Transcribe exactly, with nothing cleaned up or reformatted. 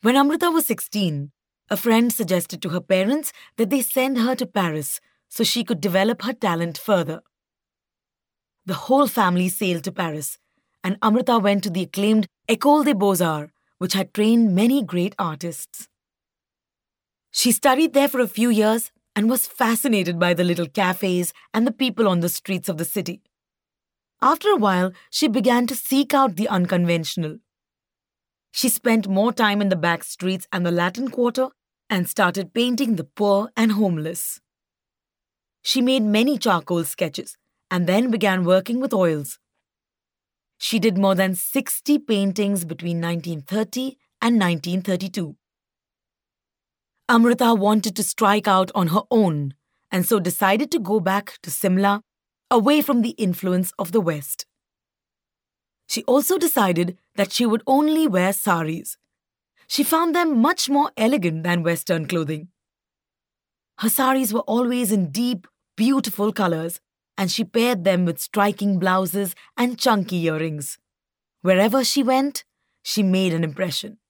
When Amrita was sixteen, a friend suggested to her parents that they send her to Paris so she could develop her talent further. The whole family sailed to Paris, and Amrita went to the acclaimed École des Beaux-Arts, which had trained many great artists. She studied there for a few years and was fascinated by the little cafes and the people on the streets of the city. After a while, she began to seek out the unconventional. She spent more time in the back streets and the Latin Quarter and started painting the poor and homeless. She made many charcoal sketches and then began working with oils. She did more than sixty paintings between nineteen thirty and nineteen thirty-two. Amrita wanted to strike out on her own and so decided to go back to Simla, away from the influence of the West. She also decided that she would only wear saris. She found them much more elegant than Western clothing. Her saris were always in deep, beautiful colors, and she paired them with striking blouses and chunky earrings. Wherever she went, she made an impression.